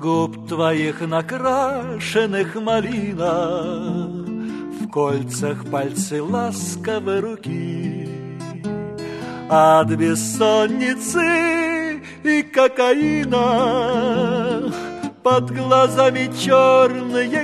губ твоих накрашенных малина, в кольцах пальцы ласковой руки. От бессонницы и кокаина под глазами черные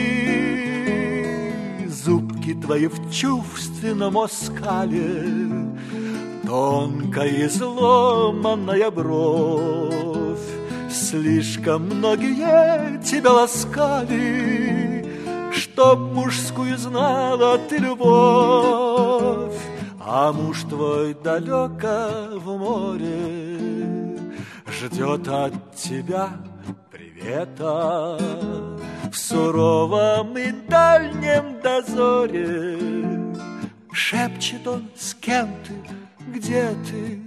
круги. Зубки твои в чувственном оскале, тонкая изломанная бровь. Слишком многие тебя ласкали, чтоб мужскую знала ты любовь. А муж твой далеко в море ждет от тебя привета. В суровом и дальнем дозоре шепчет он: с кем ты, где ты?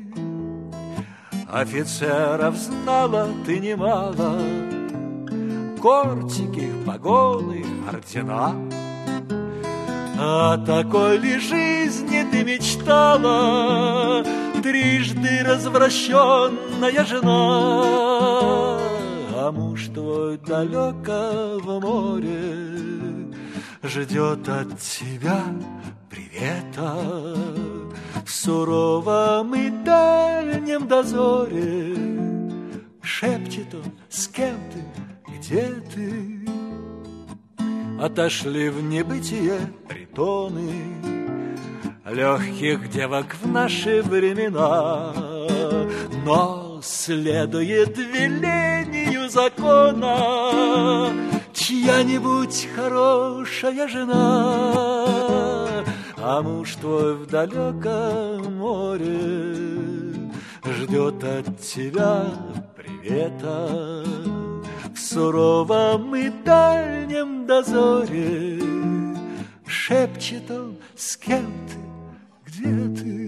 Офицеров знала ты немало, кортики, погоны, ордена. О такой ли жизни ты мечтала, трижды развращенная жена? А муж твой далеко в море ждет от тебя привета. В суровом и дальнем дозоре шепчет он: с кем ты, где ты? Отошли в небытие притоны легких девок в наши времена, но следует велению закона чья-нибудь хорошая жена. А муж твой в далеком море ждет от тебя привета. В суровом и дальнем дозоре шепчет он: с кем ты, где ты?